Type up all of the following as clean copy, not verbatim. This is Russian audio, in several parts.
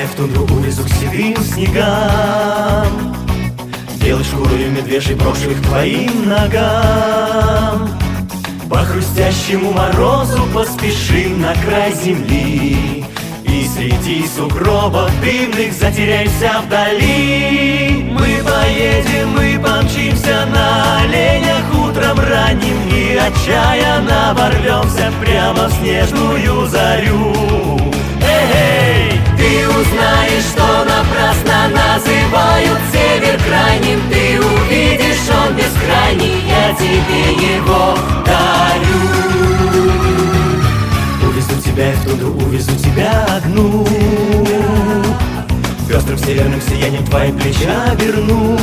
тебя в тундру увезу к седым снегам, белой шкурою медвежий брошу их к твоим ногам. По хрустящему морозу поспешим на край земли, и среди сугробов дымных затеряйся вдали. Мы поедем, мы помчимся на оленях утром ранним, и отчаянно ворвемся прямо в снежную зарю. Эй, ты узнаешь, что напрасно называют север крайним. Ты увидишь, он бескрайний, я тебе его дарю. Увезу тебя в тундру, увезу тебя одну, пестрым северным сиянием твои плеча оберну.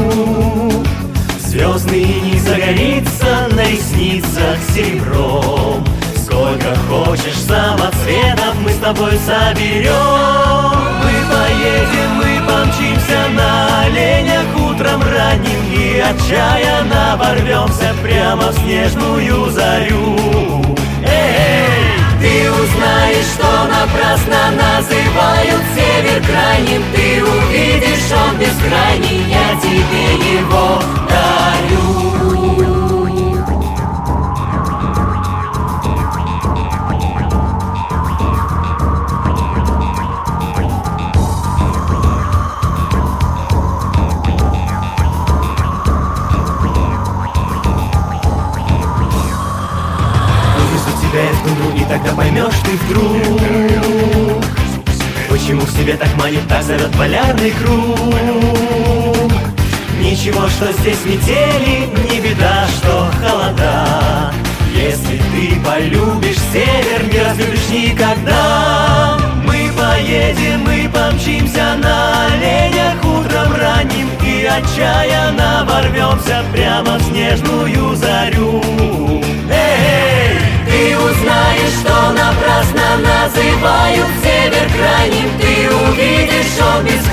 Звездный иней загорится на ресницах серебром. Сколько хочешь самоцветов мы с тобой соберем. Мы поедем, мы помчимся на оленях утром ранним, и отчаянно ворвемся прямо в снежную зарю. Эй, ты узнаешь, что напрасно называют север крайним. Ты увидишь, он бескрайний, я тебе его дарю. И тогда поймешь ты вдруг, почему к себе так манит, так зовет полярный круг. Ничего, что здесь метели, не беда, что холода. Если ты полюбишь север, не разлюбишь никогда. Мы поедем, мы помчимся на оленях утром ранним, и отчаянно ворвемся прямо в снежную зарю. Эй! Ты узнаешь, что напрасно называют север крайним. Ты увидишь, он без